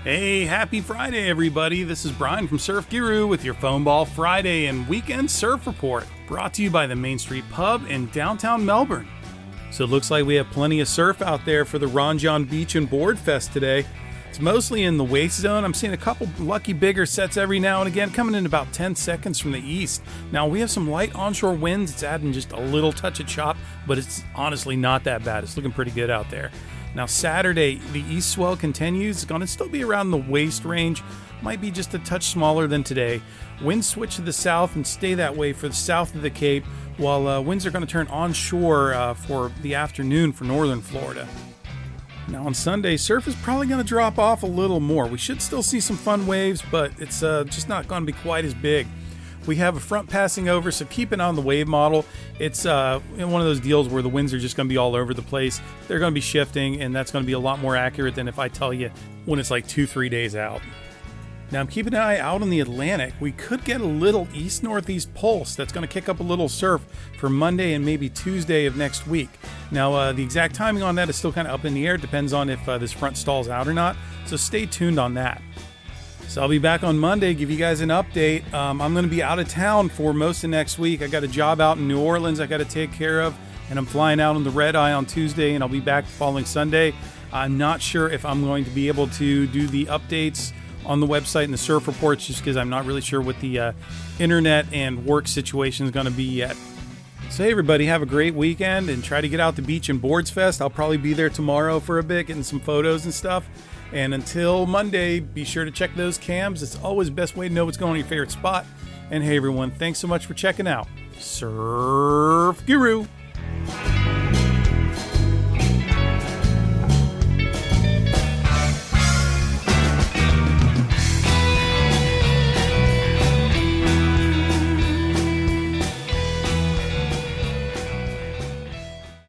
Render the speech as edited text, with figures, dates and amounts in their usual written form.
Hey, happy Friday, everybody. This is Brian from Surf Guru with your Foam Ball Friday and Weekend Surf Report, brought to you by the Main Street Pub in downtown Melbourne. So it looks like we have plenty of surf out there for the Ron Jon Beach and Board Fest today. It's mostly in the waist zone. I'm seeing a couple lucky bigger sets every now and again, coming in about 10 seconds from the east. Now, we have some light onshore winds. It's adding just a little touch of chop, but it's honestly not that bad. It's looking pretty good out there. Now, Saturday, the east swell continues. It's going to still be around the waist range. Might be just a touch smaller than today. Winds switch to the south and stay that way for the south of the Cape, while winds are going to turn onshore for the afternoon for northern Florida. Now, on Sunday, surf is probably going to drop off a little more. We should still see some fun waves, but it's just not going to be quite as big. We have a front passing over, so keep an eye on the wave model. It's one of those deals where the winds are just going to be all over the place. They're going to be shifting, and that's going to be a lot more accurate than if I tell you when it's like 2-3 days out. Now, I'm keeping an eye out on the Atlantic. We could get a little east-northeast pulse that's going to kick up a little surf for Monday and maybe Tuesday of next week. Now, the exact timing on that is still kind of up in the air. It depends on if this front stalls out or not, so stay tuned on that. So I'll be back on Monday, give you guys an update. I'm going to be out of town for most of next week. I got a job out in New Orleans I got to take care of, and I'm flying out on the Red Eye on Tuesday, and I'll be back the following Sunday. I'm not sure if I'm going to be able to do the updates on the website and the surf reports, just because I'm not really sure what the internet and work situation is going to be yet. So hey everybody, have a great weekend and try to get out to Beach and Boards Fest. I'll probably be there tomorrow for a bit, getting some photos and stuff. And until Monday, be sure to check those cams. It's always the best way to know what's going on in your favorite spot. And hey everyone, thanks so much for checking out Surf Guru.